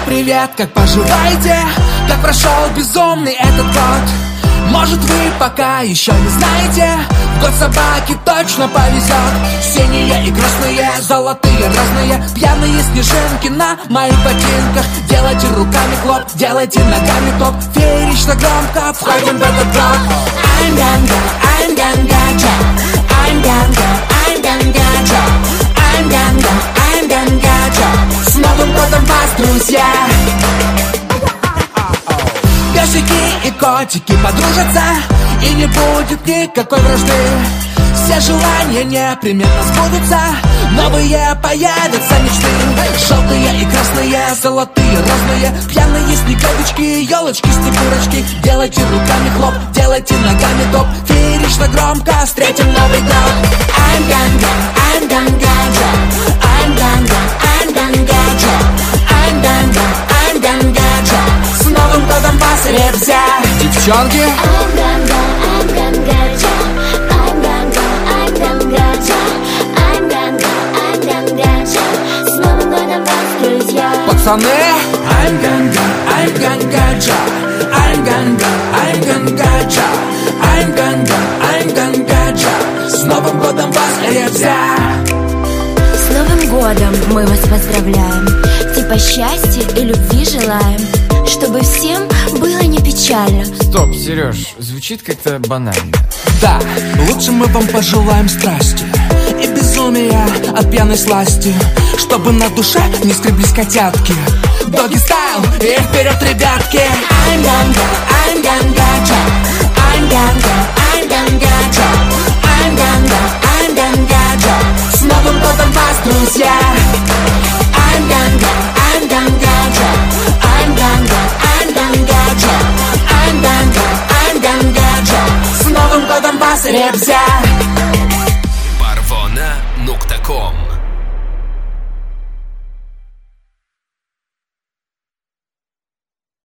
привет, как поживаете? Как прошел безумный этот год? Может, вы пока еще не знаете, в год собаки точно повезет. Синие и красные, золотые разные, пьяные снежинки на моих ботинках. Делайте руками хлоп, делайте ногами топ, феерично громко входим в этот год. I'm ganga, I'm ganga, I'm ganga, I'm ganga, I'm ganga, I'm ganga. С Новым годом вас, друзья! Песики и котики подружатся, и не будет никакой вражды. Все желания непременно сбудутся, новые появятся мечты. Желтые и красные, золотые разные, пьяные снеговички, елочки, снегурочки. Делайте руками хлоп, делайте ногами топ, феерично громко встретим Новый год. I'm ganga, I'm ganga, I'm ganga, I'm ganga, I'm ganga, I'm ganga. С Новым годом вас, ребзя! Девчонки! I'm ganga, I'm ganga, I'm ganga, I'm ganga, I'm ganga, I'm ganga. С Новым годом вас, друзья! Пацаны! I'm ganga, I'm ganga, I'm ganga, I'm ganga, I'm ganga, I'm ganga. С Новым годом вас, ребзя! С Новым годом мы вас поздравляем, типа счастья и любви желаем, чтобы всем было не печально. Стоп, Сереж, звучит как-то банально. Да, лучше мы вам пожелаем страсти и безумия от пьяной сласти, чтобы на душе не скреблись котятки. Доги стайл и вперед, ребятки! I'm ganga, I'm ganga, I'm ganga, I'm ganga, I'm ganga, I'm ganga. С Новым годом вас, друзья! I'm ganga, I'm ganga, I'm ganga, I'm ganga, I'm ganga, I'm ganga. С Новым годом вас, ребзя!